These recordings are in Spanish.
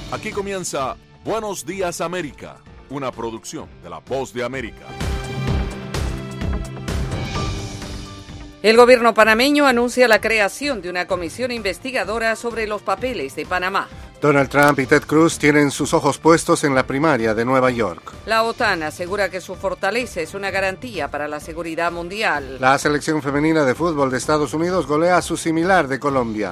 Aquí comienza Buenos Días América, una producción de La Voz de América. El gobierno panameño anuncia la creación de una comisión investigadora sobre los papeles de Panamá. Donald Trump y Ted Cruz tienen sus ojos puestos en la primaria de Nueva York. La OTAN asegura que su fortaleza es una garantía para la seguridad mundial. La selección femenina de fútbol de Estados Unidos golea a su similar de Colombia.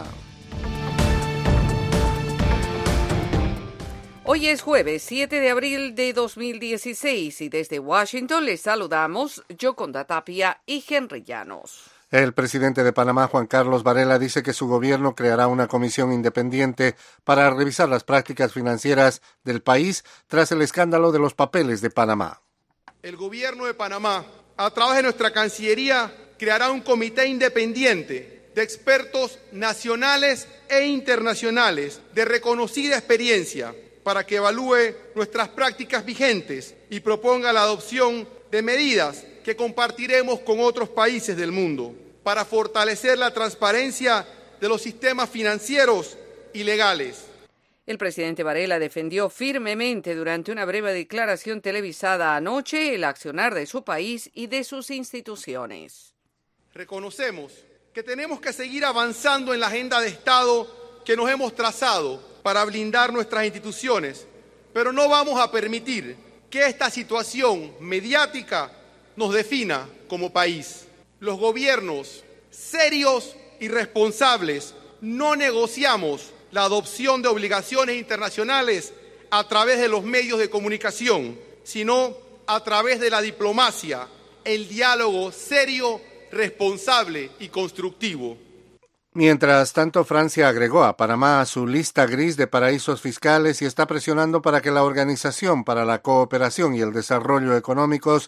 Hoy es jueves 7 de abril de 2016 y desde Washington les saludamos Yoconda Tapia y Henry Llanos. El presidente de Panamá, Juan Carlos Varela, dice que su gobierno creará una comisión independiente para revisar las prácticas financieras del país tras el escándalo de los papeles de Panamá. El gobierno de Panamá, a través de nuestra Cancillería, creará un comité independiente de expertos nacionales e internacionales de reconocida experiencia para que evalúe nuestras prácticas vigentes y proponga la adopción de medidas que compartiremos con otros países del mundo para fortalecer la transparencia de los sistemas financieros y legales. El presidente Varela defendió firmemente durante una breve declaración televisada anoche el accionar de su país y de sus instituciones. Reconocemos que tenemos que seguir avanzando en la agenda de Estado que nos hemos trazado para blindar nuestras instituciones, pero no vamos a permitir que esta situación mediática nos defina como país. Los gobiernos serios y responsables no negociamos la adopción de obligaciones internacionales a través de los medios de comunicación, sino a través de la diplomacia, el diálogo serio, responsable y constructivo. Mientras tanto, Francia agregó a Panamá a su lista gris de paraísos fiscales y está presionando para que la Organización para la Cooperación y el Desarrollo Económicos,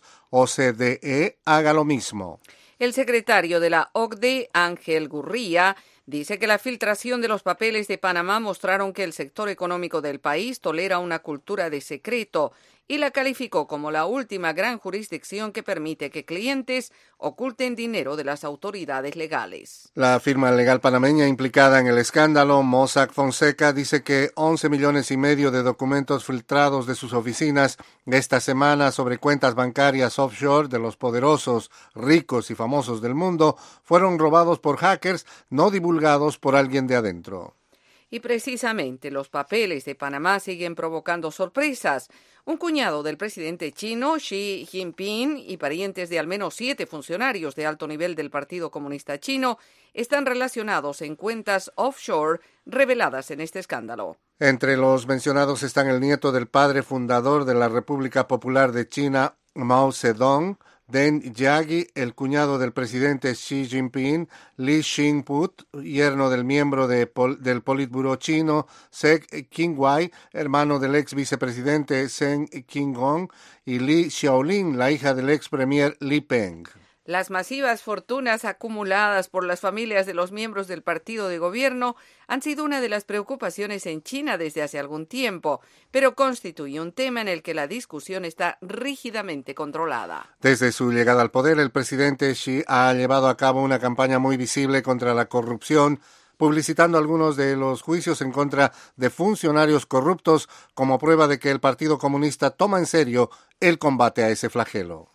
OCDE, haga lo mismo. El secretario de la OCDE, Ángel Gurría, dice que la filtración de los papeles de Panamá mostraron que el sector económico del país tolera una cultura de secreto y la calificó como la última gran jurisdicción que permite que clientes oculten dinero de las autoridades legales. La firma legal panameña implicada en el escándalo, Mossack Fonseca, dice que 11,5 millones de documentos filtrados de sus oficinas esta semana sobre cuentas bancarias offshore de los poderosos, ricos y famosos del mundo fueron robados por hackers no divulgados por alguien de adentro. Y precisamente los papeles de Panamá siguen provocando sorpresas. Un cuñado del presidente chino, Xi Jinping, y parientes de al menos 7 funcionarios de alto nivel del Partido Comunista Chino están relacionados en cuentas offshore reveladas en este escándalo. Entre los mencionados están el nieto del padre fundador de la República Popular de China, Mao Zedong, Deng Yagi, el cuñado del presidente Xi Jinping, Li Xingput, yerno del miembro del Politburó chino, Zheng Qinghai, hermano del ex vicepresidente Zheng Qinggong, y Li Xiaolin, la hija del ex premier Li Peng. Las masivas fortunas acumuladas por las familias de los miembros del partido de gobierno han sido una de las preocupaciones en China desde hace algún tiempo, pero constituye un tema en el que la discusión está rígidamente controlada. Desde su llegada al poder, el presidente Xi ha llevado a cabo una campaña muy visible contra la corrupción, publicitando algunos de los juicios en contra de funcionarios corruptos como prueba de que el Partido Comunista toma en serio el combate a ese flagelo.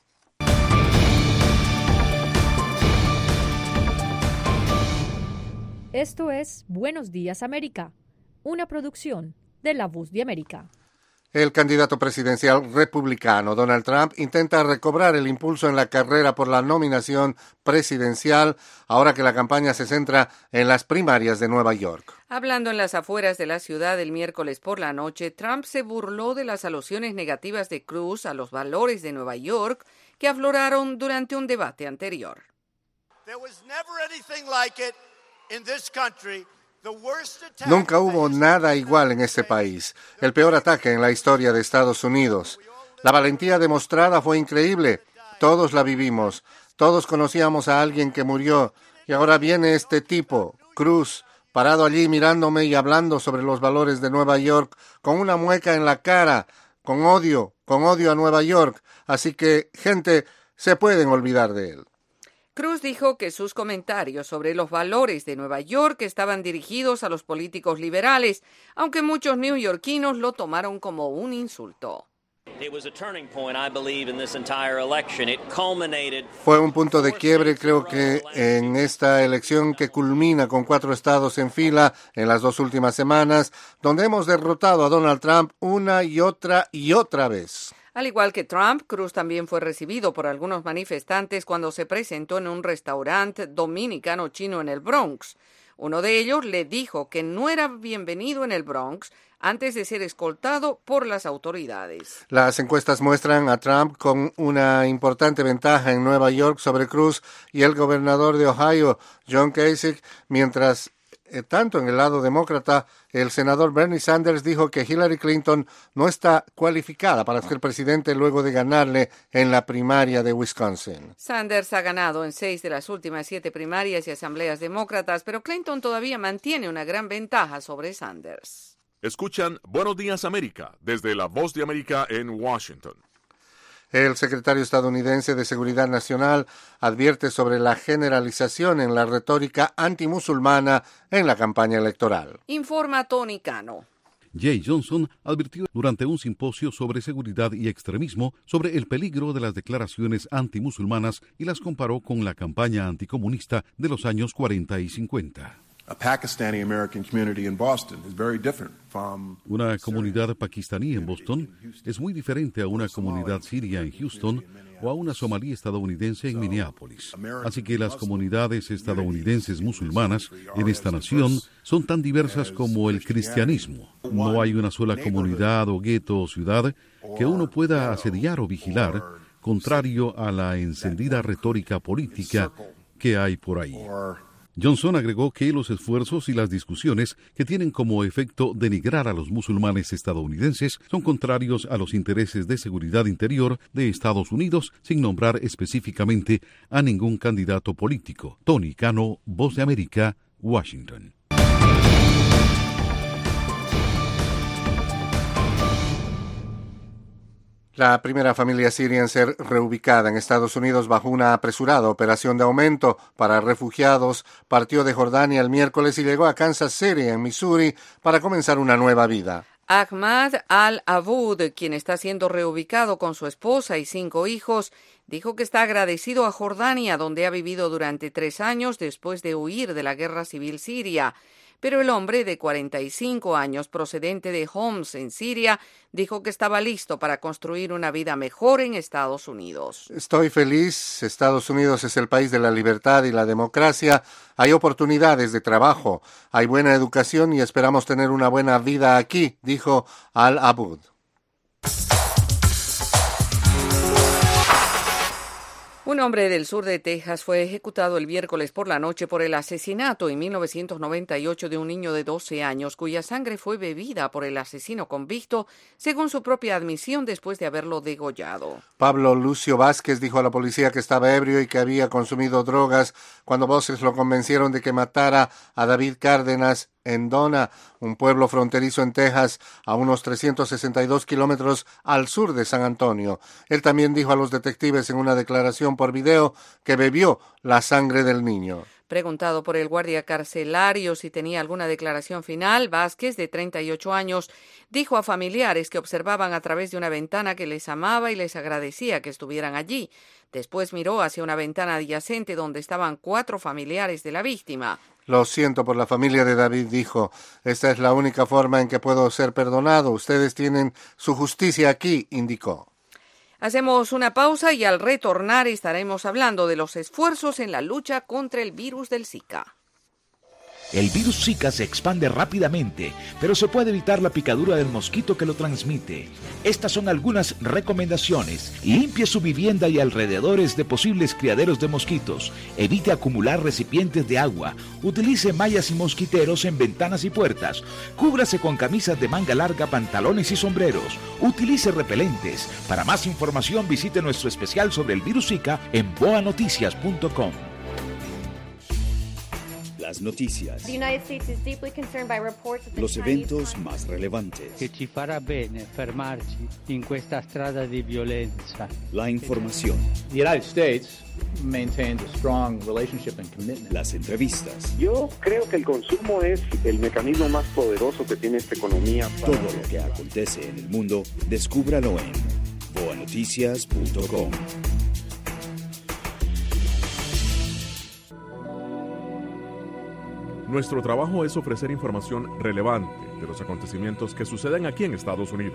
Esto es Buenos Días América, una producción de La Voz de América. El candidato presidencial republicano Donald Trump intenta recobrar el impulso en la carrera por la nominación presidencial ahora que la campaña se centra en las primarias de Nueva York. Hablando en las afueras de la ciudad el miércoles por la noche, Trump se burló de las alusiones negativas de Cruz a los valores de Nueva York que afloraron durante un debate anterior. Nunca hubo nada igual en este país. El peor ataque en la historia de Estados Unidos. La valentía demostrada fue increíble. Todos la vivimos. Todos conocíamos a alguien que murió. Y ahora viene este tipo, Cruz, parado allí mirándome y hablando sobre los valores de Nueva York, con una mueca en la cara, con odio a Nueva York. Así que, gente, se pueden olvidar de él. Cruz dijo que sus comentarios sobre los valores de Nueva York estaban dirigidos a los políticos liberales, aunque muchos neoyorquinos lo tomaron como un insulto. Fue un punto de quiebre, creo que en esta elección que culmina con 4 estados en fila en las 2 últimas semanas, donde hemos derrotado a Donald Trump una y otra vez. Al igual que Trump, Cruz también fue recibido por algunos manifestantes cuando se presentó en un restaurante dominicano-chino en el Bronx. Uno de ellos le dijo que no era bienvenido en el Bronx antes de ser escoltado por las autoridades. Las encuestas muestran a Trump con una importante ventaja en Nueva York sobre Cruz y el gobernador de Ohio, John Kasich, mientras tanto en el lado demócrata, el senador Bernie Sanders dijo que Hillary Clinton no está cualificada para ser presidente luego de ganarle en la primaria de Wisconsin. Sanders ha ganado en 6 de las últimas 7 primarias y asambleas demócratas, pero Clinton todavía mantiene una gran ventaja sobre Sanders. Escuchan Buenos Días América desde La Voz de América en Washington. El secretario estadounidense de Seguridad Nacional advierte sobre la generalización en la retórica antimusulmana en la campaña electoral. Informa Tony Cano. Jay Johnson advirtió durante un simposio sobre seguridad y extremismo sobre el peligro de las declaraciones antimusulmanas y las comparó con la campaña anticomunista de los años 40 y 50. Una comunidad pakistaní en Boston es muy diferente a una comunidad siria en Houston o a una somalí estadounidense en Minneapolis. Así que las comunidades estadounidenses musulmanas en esta nación son tan diversas como el cristianismo. No hay una sola comunidad o gueto o ciudad que uno pueda asediar o vigilar, contrario a la encendida retórica política que hay por ahí. Johnson agregó que los esfuerzos y las discusiones que tienen como efecto denigrar a los musulmanes estadounidenses son contrarios a los intereses de seguridad interior de Estados Unidos, sin nombrar específicamente a ningún candidato político. Tony Cano, Voz de América, Washington. La primera familia siria en ser reubicada en Estados Unidos bajo una apresurada operación de aumento para refugiados partió de Jordania el miércoles y llegó a Kansas City, en Missouri, para comenzar una nueva vida. Ahmad al-Aboud, quien está siendo reubicado con su esposa y 5 hijos, dijo que está agradecido a Jordania, donde ha vivido durante 3 años después de huir de la guerra civil siria. Pero el hombre de 45 años, procedente de Homs, en Siria, dijo que estaba listo para construir una vida mejor en Estados Unidos. Estoy feliz. Estados Unidos es el país de la libertad y la democracia. Hay oportunidades de trabajo, hay buena educación y esperamos tener una buena vida aquí, dijo al-Aboud. Un hombre del sur de Texas fue ejecutado el miércoles por la noche por el asesinato en 1998 de un niño de 12 años, cuya sangre fue bebida por el asesino convicto, según su propia admisión después de haberlo degollado. Pablo Lucio Vázquez dijo a la policía que estaba ebrio y que había consumido drogas cuando voces lo convencieron de que matara a David Cárdenas en Donna, un pueblo fronterizo en Texas, a unos 362 kilómetros al sur de San Antonio. Él también dijo a los detectives en una declaración por video que bebió la sangre del niño. Preguntado por el guardia carcelario si tenía alguna declaración final, Vázquez, de 38 años, dijo a familiares que observaban a través de una ventana que les amaba y les agradecía que estuvieran allí. Después miró hacia una ventana adyacente donde estaban 4 familiares de la víctima. Lo siento por la familia de David, dijo. Esta es la única forma en que puedo ser perdonado. Ustedes tienen su justicia aquí, indicó. Hacemos una pausa y al retornar estaremos hablando de los esfuerzos en la lucha contra el virus del Zika. El virus Zika se expande rápidamente, pero se puede evitar la picadura del mosquito que lo transmite. Estas son algunas recomendaciones. Limpie su vivienda y alrededores de posibles criaderos de mosquitos. Evite acumular recipientes de agua. Utilice mallas y mosquiteros en ventanas y puertas. Cúbrase con camisas de manga larga, pantalones y sombreros. Utilice repelentes. Para más información visite nuestro especial sobre el virus Zika en boanoticias.com. Las noticias. Los eventos más relevantes. Che ci farà bene fermarci in questa strada di violenza. La información. The United States maintains a strong relationship and commitment. Las entrevistas. Yo creo que el consumo es el mecanismo más poderoso que tiene esta economía. Todo lo que acontece en el mundo, descúbralo en boanoticias.com. Nuestro trabajo es ofrecer información relevante de los acontecimientos que suceden aquí en Estados Unidos.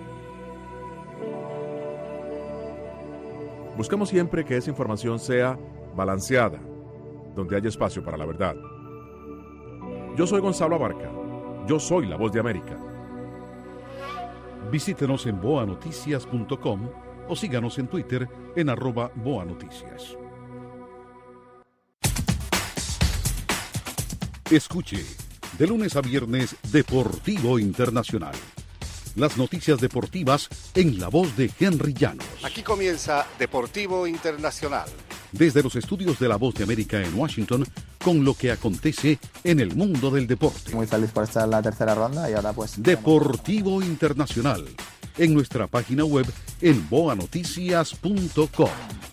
Buscamos siempre que esa información sea balanceada, donde haya espacio para la verdad. Yo soy Gonzalo Abarca. Yo soy la Voz de América. Visítenos en boanoticias.com o síganos en Twitter en @boanoticias. Escuche, de lunes a viernes, Deportivo Internacional. Las noticias deportivas en la voz de Henry Llanos. Aquí comienza Deportivo Internacional. Desde los estudios de La Voz de América en Washington, con lo que acontece en el mundo del deporte. Muy feliz por estar en la tercera ronda y ahora pues... Deportivo Internacional, en nuestra página web en boanoticias.com.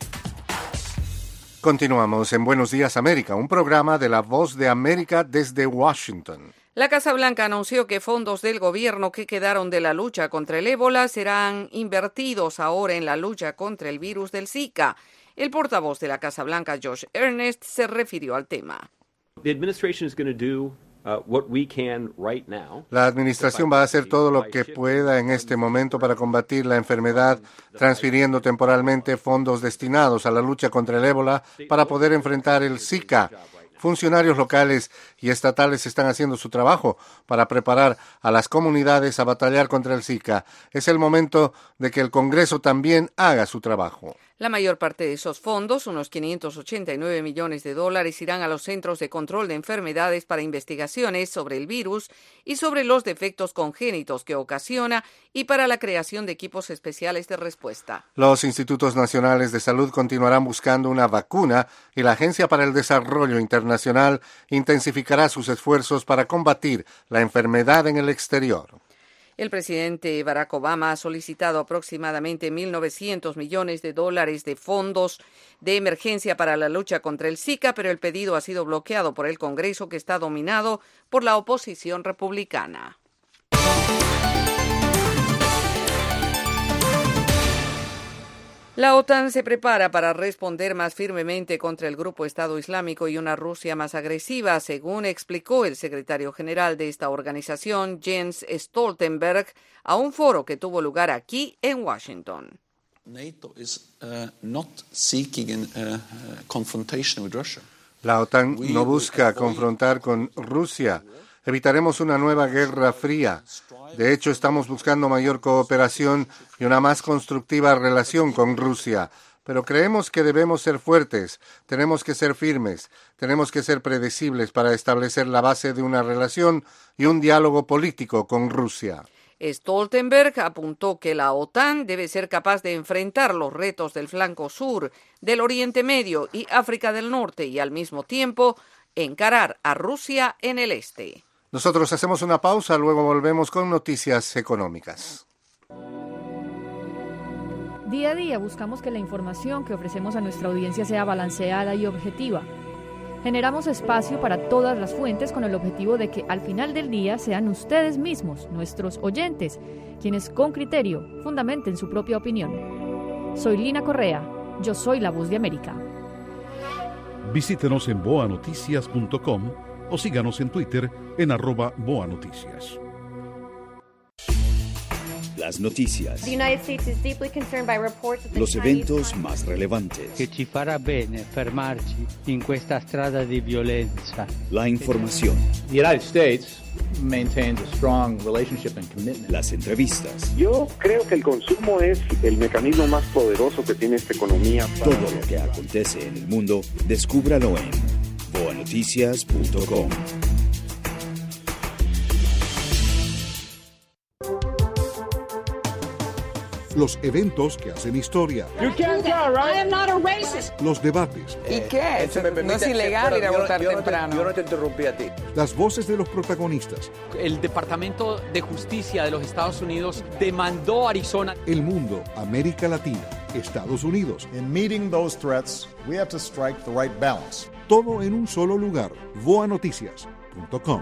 Continuamos en Buenos Días América, un programa de La Voz de América desde Washington. La Casa Blanca anunció que fondos del gobierno que quedaron de la lucha contra el ébola serán invertidos ahora en la lucha contra el virus del Zika. El portavoz de la Casa Blanca, Josh Earnest, se refirió al tema. La administración va a hacer todo lo que pueda en este momento para combatir la enfermedad, transfiriendo temporalmente fondos destinados a la lucha contra el ébola para poder enfrentar el Zika. Funcionarios locales y estatales están haciendo su trabajo para preparar a las comunidades a batallar contra el Zika. Es el momento de que el Congreso también haga su trabajo. La mayor parte de esos fondos, unos $589 millones, irán a los Centros de Control de Enfermedades para investigaciones sobre el virus y sobre los defectos congénitos que ocasiona y para la creación de equipos especiales de respuesta. Los institutos nacionales de salud continuarán buscando una vacuna y la Agencia para el Desarrollo Internacional intensificará sus esfuerzos para combatir la enfermedad en el exterior. El presidente Barack Obama ha solicitado aproximadamente $1.900 millones de fondos de emergencia para la lucha contra el Zika, pero el pedido ha sido bloqueado por el Congreso, que está dominado por la oposición republicana. La OTAN se prepara para responder más firmemente contra el grupo Estado Islámico y una Rusia más agresiva, según explicó el secretario general de esta organización, Jens Stoltenberg, a un foro que tuvo lugar aquí en Washington. La OTAN no busca confrontar con Rusia. Evitaremos una nueva guerra fría. De hecho, estamos buscando mayor cooperación y una más constructiva relación con Rusia. Pero creemos que debemos ser fuertes, tenemos que ser firmes, tenemos que ser predecibles para establecer la base de una relación y un diálogo político con Rusia. Stoltenberg apuntó que la OTAN debe ser capaz de enfrentar los retos del flanco sur, del Oriente Medio y África del Norte y al mismo tiempo encarar a Rusia en el este. Nosotros hacemos una pausa, luego volvemos con noticias económicas. Día a día buscamos que la información que ofrecemos a nuestra audiencia sea balanceada y objetiva. Generamos espacio para todas las fuentes con el objetivo de que al final del día sean ustedes mismos, nuestros oyentes, quienes con criterio fundamenten su propia opinión. Soy Lina Correa, yo soy la Voz de América. Visítenos en boanoticias.com o síganos en Twitter en @boanoticias. Las noticias. Los eventos más relevantes. Che ci farà bene fermarci in questa strada di violenza. La información. The United States maintains a strong relationship and commitment. Las entrevistas. Yo creo que el consumo es el mecanismo más poderoso que tiene esta economía. Todo lo que acontece en el mundo, descúbralo en boanoticias.com. los eventos que hacen historia, los debates. ¿Y qué? No es ilegal ir a votar temprano. Yo no te interrumpí a ti. Las voces de los protagonistas. El Departamento de Justicia de los Estados Unidos demandó a Arizona. El mundo, América Latina, Estados Unidos. In meeting those threats, we have to strike the right balance. Todo en un solo lugar. voanoticias.com.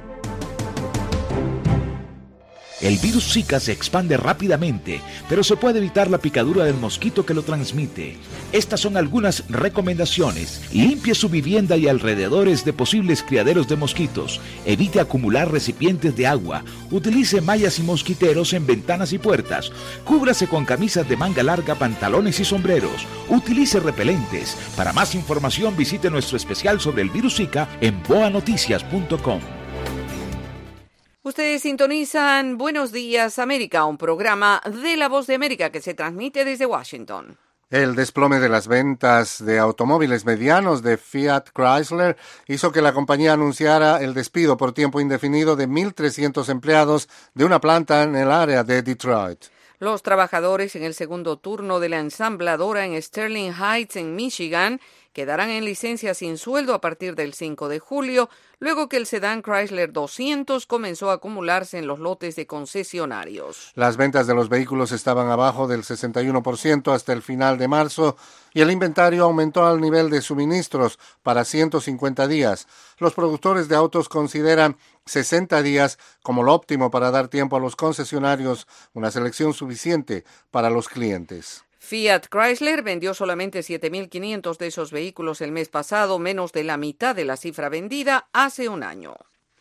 El virus Zika se expande rápidamente, pero se puede evitar la picadura del mosquito que lo transmite. Estas son algunas recomendaciones. Limpie su vivienda y alrededores de posibles criaderos de mosquitos. Evite acumular recipientes de agua. Utilice mallas y mosquiteros en ventanas y puertas. Cúbrase con camisas de manga larga, pantalones y sombreros. Utilice repelentes. Para más información visite nuestro especial sobre el virus Zika en voanoticias.com. Ustedes sintonizan Buenos Días América, un programa de La Voz de América que se transmite desde Washington. El desplome de las ventas de automóviles medianos de Fiat Chrysler hizo que la compañía anunciara el despido por tiempo indefinido de 1.300 empleados de una planta en el área de Detroit. Los trabajadores en el segundo turno de la ensambladora en Sterling Heights, en Michigan, quedarán en licencia sin sueldo a partir del 5 de julio, luego que el sedán Chrysler 200 comenzó a acumularse en los lotes de concesionarios. Las ventas de los vehículos estaban abajo del 61% hasta el final de marzo y el inventario aumentó al nivel de suministros para 150 días. Los productores de autos consideran 60 días como lo óptimo para dar tiempo a los concesionarios una selección suficiente para los clientes. Fiat Chrysler vendió solamente 7.500 de esos vehículos el mes pasado, menos de la mitad de la cifra vendida hace un año.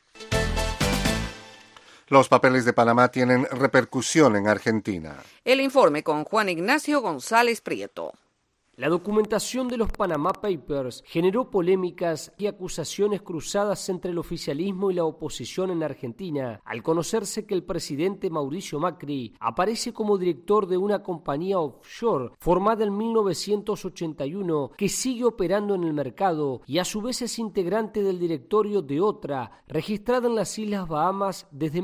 Los papeles de Panamá tienen repercusión en Argentina. El informe con Juan Ignacio González Prieto. La documentación de los Panama Papers generó polémicas y acusaciones cruzadas entre el oficialismo y la oposición en Argentina, al conocerse que el presidente Mauricio Macri aparece como director de una compañía offshore formada en 1981 que sigue operando en el mercado y a su vez es integrante del directorio de otra, registrada en las Islas Bahamas desde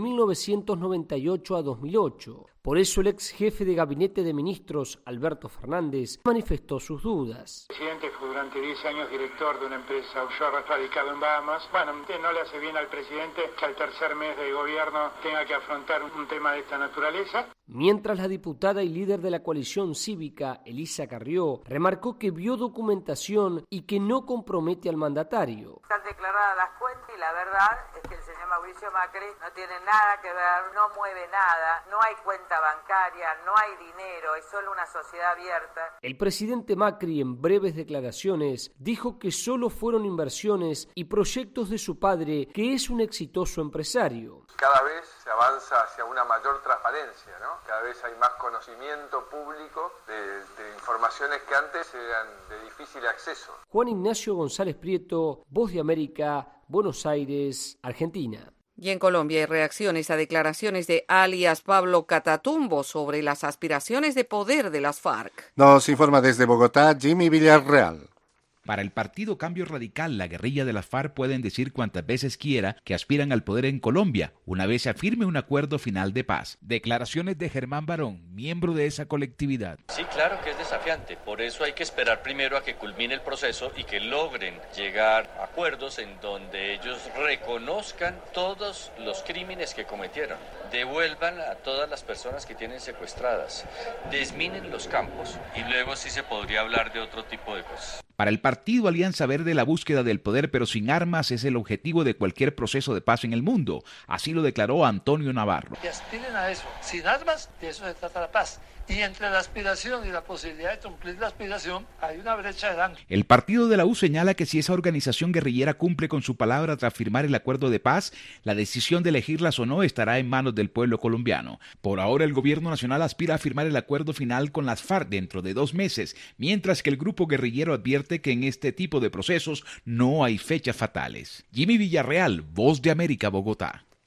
1998 a 2008. Por eso el ex jefe de gabinete de ministros, Alberto Fernández, manifestó sus dudas. El presidente fue durante 10 años director de una empresa offshore radicada en Bahamas. Bueno, no le hace bien al presidente que al tercer mes de gobierno tenga que afrontar un tema de esta naturaleza. Mientras la diputada y líder de la coalición cívica, Elisa Carrió, remarcó que vio documentación y que no compromete al mandatario. Están declaradas las cuentas y la verdad es que el señor Mauricio Macri no tiene nada que ver, no mueve nada, no hay cuenta bancaria, no hay dinero, es solo una sociedad abierta. El presidente Macri, en breves declaraciones, dijo que solo fueron inversiones y proyectos de su padre, que es un exitoso empresario. Cada vez se avanza hacia una mayor transparencia, ¿no? Cada vez hay más conocimiento público de informaciones que antes eran de difícil acceso. Juan Ignacio González Prieto, Voz de América, Buenos Aires, Argentina. Y en Colombia hay reacciones a declaraciones de alias Pablo Catatumbo sobre las aspiraciones de poder de las FARC. Nos informa desde Bogotá Jimmy Villarreal. Para el Partido Cambio Radical, la guerrilla de las FARC pueden decir cuantas veces quiera que aspiran al poder en Colombia, una vez se afirme un acuerdo final de paz. Declaraciones de Germán Barón, miembro de esa colectividad. Sí, claro que es desafiante, por eso hay que esperar primero a que culmine el proceso y que logren llegar a acuerdos en donde ellos reconozcan todos los crímenes que cometieron, devuelvan a todas las personas que tienen secuestradas, desminen los campos y luego sí se podría hablar de otro tipo de cosas. Para el Partido Alianza Verde, la búsqueda del poder pero sin armas es el objetivo de cualquier proceso de paz en el mundo. Así lo declaró Antonio Navarro. Que aspiren a eso. Sin armas, de eso se trata la paz. Y entre la aspiración y la posibilidad de cumplir la aspiración hay una brecha grande. El partido de la U señala que si esa organización guerrillera cumple con su palabra tras firmar el acuerdo de paz, la decisión de elegirlas o no estará en manos del pueblo colombiano. Por ahora el gobierno nacional aspira a firmar el acuerdo final con las FARC dentro de 2 meses, mientras que el grupo guerrillero advierte que en este tipo de procesos no hay fechas fatales. Jimmy Villarreal, Voz de América, Bogotá.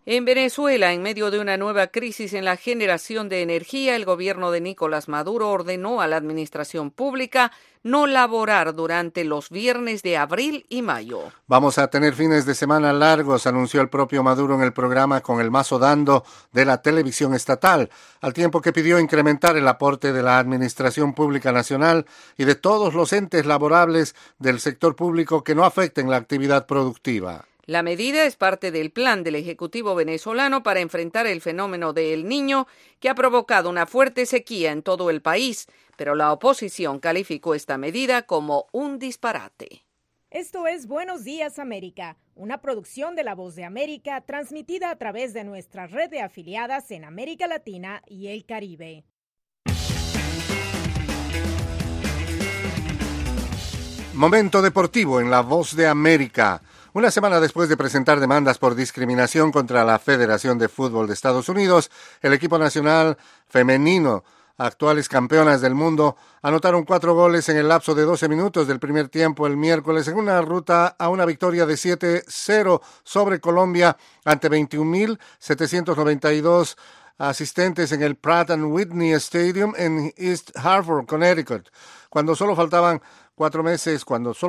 En Venezuela, en medio de una nueva crisis en la generación de energía, el gobierno de Nicolás Maduro ordenó a la administración pública no laborar durante los viernes de abril y mayo. Vamos a tener fines de semana largos, anunció el propio Maduro en el programa Con el Mazo Dando de la televisión estatal, al tiempo que pidió incrementar el aporte de la Administración Pública Nacional y de todos los entes laborables del sector público que no afecten la actividad productiva. La medida es parte del plan del Ejecutivo venezolano para enfrentar el fenómeno de El Niño, que ha provocado una fuerte sequía en todo el país, pero la oposición calificó esta medida como un disparate. Esto es Buenos Días América, una producción de La Voz de América transmitida a través de nuestra red de afiliadas en América Latina y el Caribe. Momento deportivo en La Voz de América. Una semana después de presentar demandas por discriminación contra la Federación de Fútbol de Estados Unidos, el equipo nacional femenino, actuales campeonas del mundo, anotaron 4 goles en el lapso de 12 minutos del primer tiempo el miércoles en una ruta a una victoria de 7-0 sobre Colombia ante 21.792 asistentes en el Pratt & Whitney Stadium en East Hartford, Connecticut. Cuando solo faltan 4 meses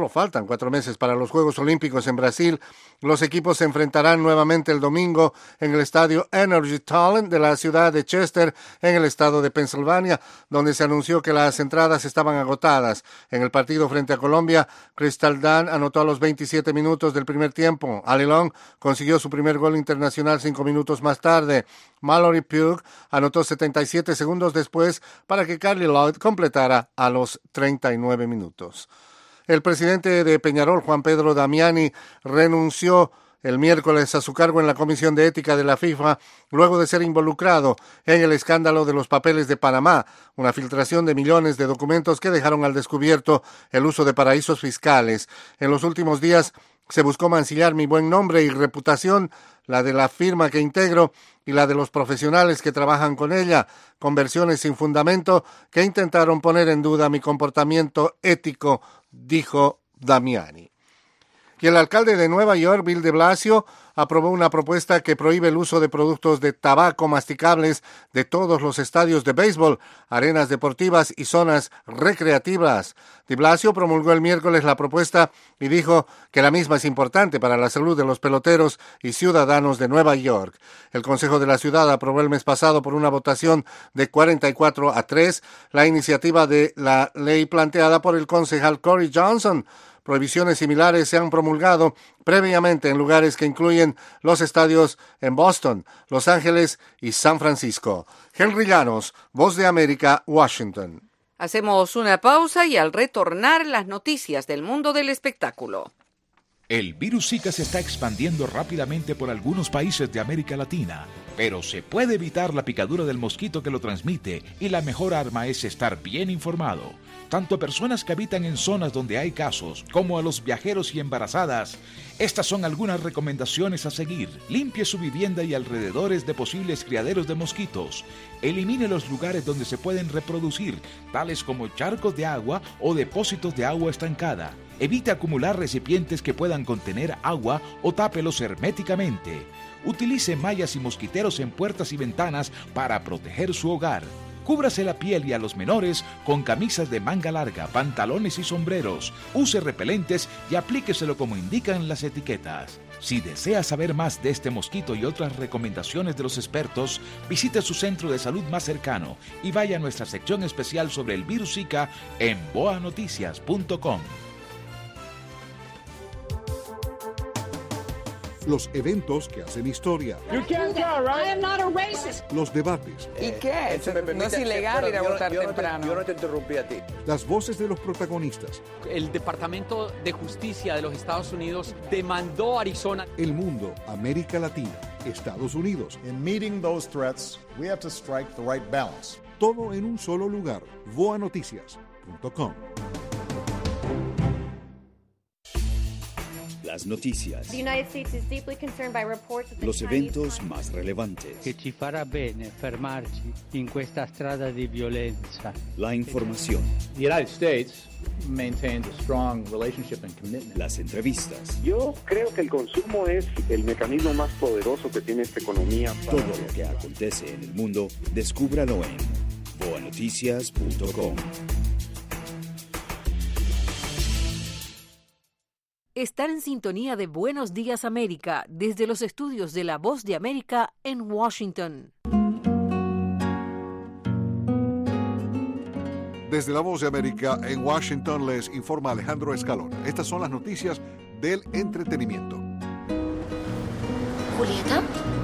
para los Juegos Olímpicos en Brasil, los equipos se enfrentarán nuevamente el domingo en el estadio Energy Talent de la ciudad de Chester, en el estado de Pensilvania, donde se anunció que las entradas estaban agotadas. En el partido frente a Colombia, Crystal Dunn anotó a los 27 minutos del primer tiempo. Ali Long consiguió su primer gol internacional 5 minutos más tarde. Mallory Pugh anotó 77 segundos después para que Carly Lloyd completara a los 39 minutos. El presidente de Peñarol, Juan Pedro Damiani, renunció el miércoles a su cargo en la Comisión de Ética de la FIFA luego de ser involucrado en el escándalo de los papeles de Panamá, una filtración de millones de documentos que dejaron al descubierto el uso de paraísos fiscales. En los últimos días se buscó mancillar mi buen nombre y reputación, la de la firma que integro y la de los profesionales que trabajan con ella, con versiones sin fundamento que intentaron poner en duda mi comportamiento ético, dijo Damiani. Y el alcalde de Nueva York, Bill de Blasio, aprobó una propuesta que prohíbe el uso de productos de tabaco masticables de todos los estadios de béisbol, arenas deportivas y zonas recreativas. De Blasio promulgó el miércoles la propuesta y dijo que la misma es importante para la salud de los peloteros y ciudadanos de Nueva York. El Consejo de la Ciudad aprobó el mes pasado por una votación de 44-3 la iniciativa de la ley planteada por el concejal Corey Johnson. Prohibiciones similares se han promulgado previamente en lugares que incluyen los estadios en Boston, Los Ángeles y San Francisco. Henry Llanos, Voz de América, Washington. Hacemos una pausa y al retornar las noticias del mundo del espectáculo. El virus Zika se está expandiendo rápidamente por algunos países de América Latina, pero se puede evitar la picadura del mosquito que lo transmite y la mejor arma es estar bien informado. Tanto a personas que habitan en zonas donde hay casos, como a los viajeros y embarazadas. Estas son algunas recomendaciones a seguir. Limpie su vivienda y alrededores de posibles criaderos de mosquitos. Elimine los lugares donde se pueden reproducir, tales como charcos de agua o depósitos de agua estancada. Evite acumular recipientes que puedan contener agua o tápelos herméticamente. Utilice mallas y mosquiteros en puertas y ventanas para proteger su hogar. Cúbrase la piel y a los menores con camisas de manga larga, pantalones y sombreros. Use repelentes y aplíqueselo como indican las etiquetas. Si desea saber más de este mosquito y otras recomendaciones de los expertos, visite su centro de salud más cercano y vaya a nuestra sección especial sobre el virus Zika en boanoticias.com. Los eventos que hacen historia. Los debates. ¿Y qué? No es ilegal ir a votar temprano. Yo no te interrumpí a ti. Las voces de los protagonistas. El Departamento de Justicia de los Estados Unidos demandó a Arizona. El mundo, América Latina, Estados Unidos. In meeting those threats, we have to strike the right balance. Todo en un solo lugar. voanoticias.com. Las noticias. Los eventos más relevantes. Che ci farà bene fermarci in questa strada di violenza. La información. The United States maintains a strong relationship and commitment. Las entrevistas. Yo creo que el consumo es el mecanismo más poderoso que tiene esta economía. Todo lo que acontece en el mundo, descúbralo en boanoticias.com. Están en sintonía de Buenos Días América, desde los estudios de La Voz de América en Washington. Desde La Voz de América en Washington les informa Alejandro Escalona. Estas son las noticias del entretenimiento. Julieta.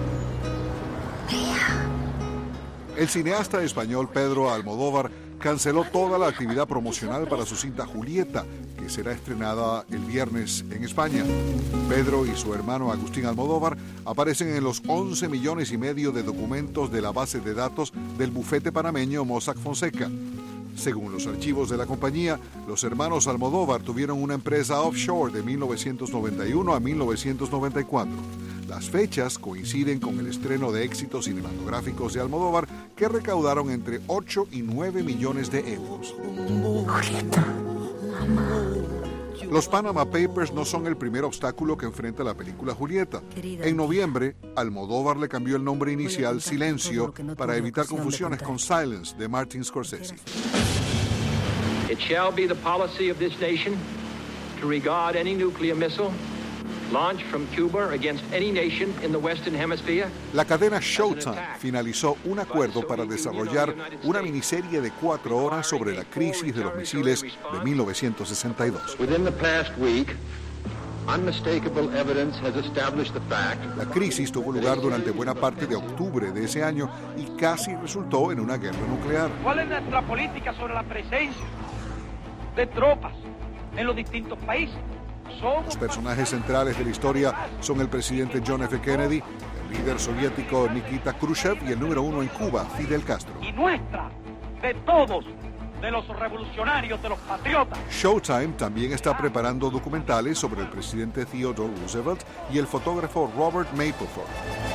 El cineasta español Pedro Almodóvar canceló toda la actividad promocional para su cinta Julieta, que será estrenada el viernes en España. Pedro y su hermano Agustín Almodóvar aparecen en los 11 millones y medio de documentos de la base de datos del bufete panameño Mossack Fonseca. Según los archivos de la compañía, los hermanos Almodóvar tuvieron una empresa offshore de 1991 a 1994. Las fechas coinciden con el estreno de éxitos cinematográficos de Almodóvar que recaudaron entre 8 y 9 millones de euros. Julieta, mamá. Los Panama Papers no son el primer obstáculo que enfrenta la película Julieta. En noviembre, Almodóvar le cambió el nombre inicial Silencio para evitar confusiones con Silence de Martin Scorsese. It shall be the policy of this nation to regard any nuclear missile launched from Cuba against any nation in the Western Hemisphere. La cadena Showtime finalizó un acuerdo para desarrollar una miniserie de 4 horas sobre la crisis de los misiles de 1962. Within the past week, unmistakable evidence has established the fact. La crisis tuvo lugar durante buena parte de octubre de ese año y casi resultó en una guerra nuclear. ¿Cuál es nuestra política sobre la presencia de tropas en los distintos países? Los personajes centrales de la historia son el presidente John F. Kennedy, el líder soviético Nikita Khrushchev y el número 1 en Cuba, Fidel Castro. Y nuestra, de todos, de los revolucionarios, de los patriotas. Showtime también está preparando documentales sobre el presidente Theodore Roosevelt y el fotógrafo Robert Mapplethorpe.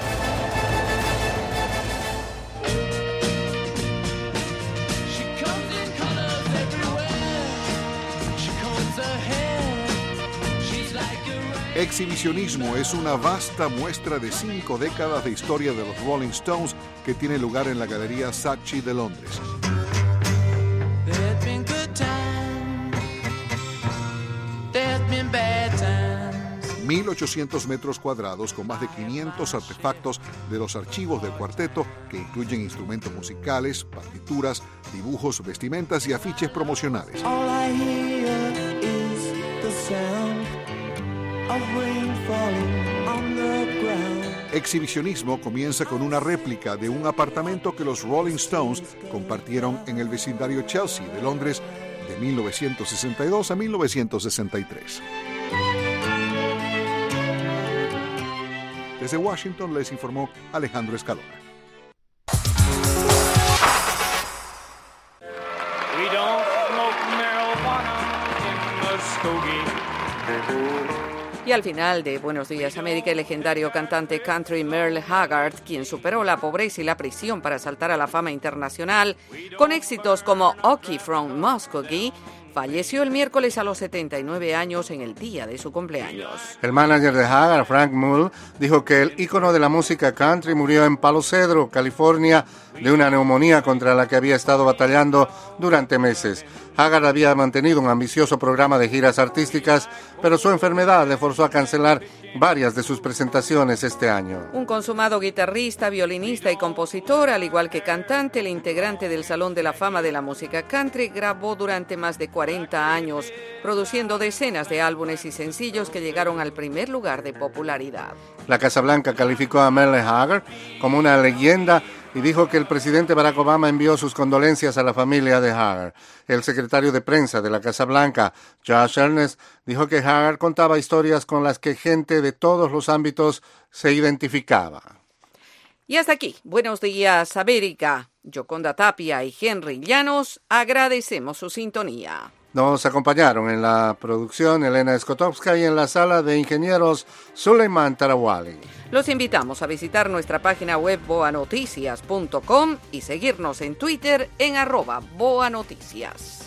Exhibicionismo es una vasta muestra de 5 décadas de historia de los Rolling Stones que tiene lugar en la Galería Saatchi de Londres. 1.800 metros cuadrados con más de 500 artefactos de los archivos del cuarteto que incluyen instrumentos musicales, partituras, dibujos, vestimentas y afiches promocionales. Exhibicionismo comienza con una réplica de un apartamento que los Rolling Stones compartieron en el vecindario Chelsea de Londres de 1962 a 1963. Desde Washington les informó Alejandro Escalona. Y al final de Buenos Días América, el legendario cantante country Merle Haggard, quien superó la pobreza y la prisión para saltar a la fama internacional con éxitos como Okie from Muskogee, falleció el miércoles a los 79 años en el día de su cumpleaños. El manager de Haggard, Frank Mull, dijo que el ícono de la música country murió en Palo Cedro, California, de una neumonía contra la que había estado batallando durante meses. Haggard había mantenido un ambicioso programa de giras artísticas, pero su enfermedad le forzó a cancelar varias de sus presentaciones este año. Un consumado guitarrista, violinista y compositor, al igual que cantante, el integrante del Salón de la Fama de la Música Country, grabó durante más de 40 años, produciendo decenas de álbumes y sencillos que llegaron al primer lugar de popularidad. La Casa Blanca calificó a Merle Haggard como una leyenda y dijo que el presidente Barack Obama envió sus condolencias a la familia de Haggard. El secretario de prensa de la Casa Blanca, Josh Earnest, dijo que Haggard contaba historias con las que gente de todos los ámbitos se identificaba. Y hasta aquí, Buenos Días América. Yoconda Tapia y Henry Llanos agradecemos su sintonía. Nos acompañaron en la producción Elena Skotowska y en la sala de ingenieros Suleiman Tarawali. Los invitamos a visitar nuestra página web boanoticias.com y seguirnos en Twitter en @boanoticias.